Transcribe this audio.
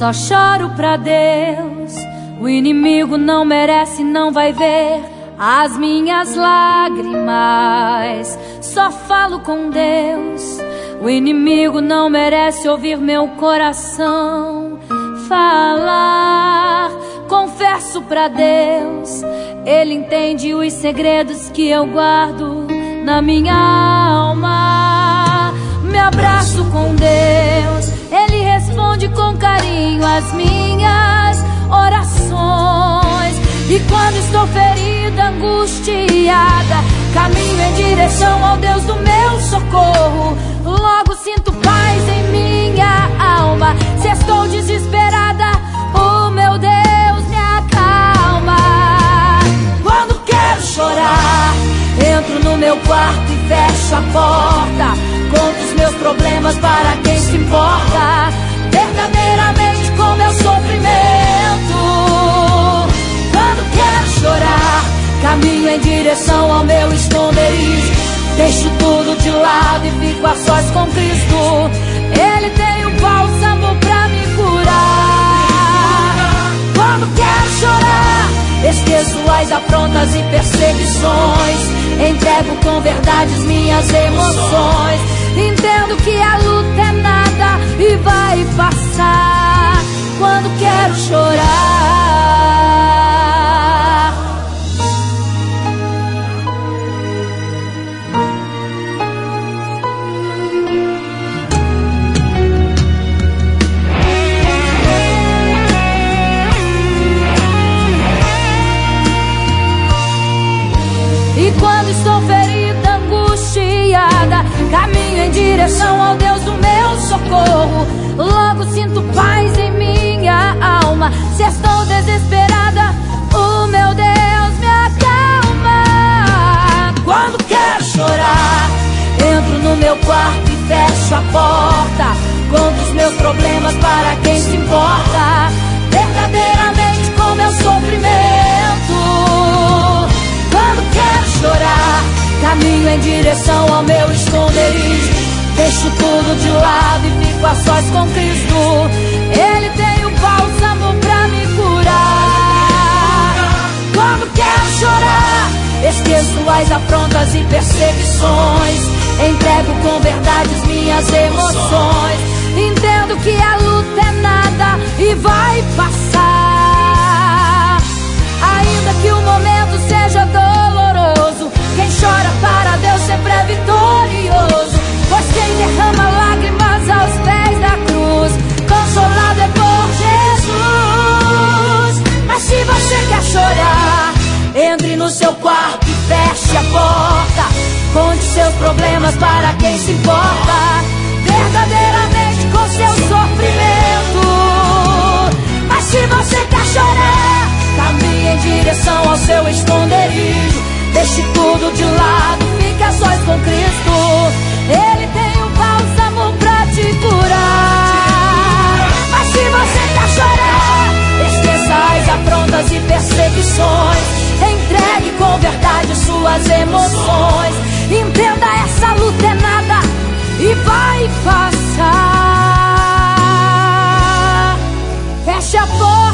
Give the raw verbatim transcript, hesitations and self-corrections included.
só choro pra Deus. O inimigo não merece, não vai ver as minhas lágrimas. Só falo com Deus. O inimigo não merece ouvir meu coração falar. Confesso pra Deus, Ele entende os segredos que eu guardo na minha alma. Me abraço com Deus, Ele responde com carinho as minhas orações. E quando estou ferida, angustiada, caminho em direção ao Deus do meu socorro. Logo sinto paz em minha alma. Se estou desesperada, o meu Deus me acalma. Quando quero chorar, entro no meu quarto e fecho a porta. Conto os meus problemas para quem se importa verdadeiramente com meu sofrimento. Quando quero chorar, caminho em direção ao meu esconderijo. Deixo tudo de lado e fico a sós com Cristo. Ele tem um bálsamo pra me curar. Quando quero chorar, esqueço as afrontas e perseguições. Entrego com verdades minhas emoções. Entendo que a luta é nada e vai passar. Quando quero chorar, e quando estou ferida, angustiada, caminho em direção ao Deus do meu socorro. Logo sinto paz em minha alma. Se estou desesperada, o meu Deus me acalma. Quando quero chorar, entro no meu quarto e fecho a porta. Conto os meus problemas para quem se importa verdadeiramente com meu sofrimento. Quando quero chorar, caminho em direção ao meu esconderijo. Deixo tudo de lado e fico a sós com Cristo. Ele tem o bálsamo pra me curar. Quando quero chorar, esqueço as afrontas e perseguições. Entrego com verdades minhas emoções. Entendo que a luta é nada e vai passar. Ainda que o momento seja doloroso, quem chora para Deus sempre é vitorioso. Pois quem derrama lágrimas aos pés da cruz, consolado é por Jesus. Mas se você quer chorar, entre no seu quarto e feche a porta. Conte seus problemas para quem se importa verdadeiramente com seu sofrimento. Mas se você quer chorar, caminhe em direção ao seu esconderijo. Deixe tudo de lado, fique a sós com Cristo. Ele tem um bálsamo pra te curar. Mas se você quer chorar, esqueça as afrontas e perseguições. Entregue com verdade suas emoções. Entenda, essa luta é nada e vai passar. Feche a porta.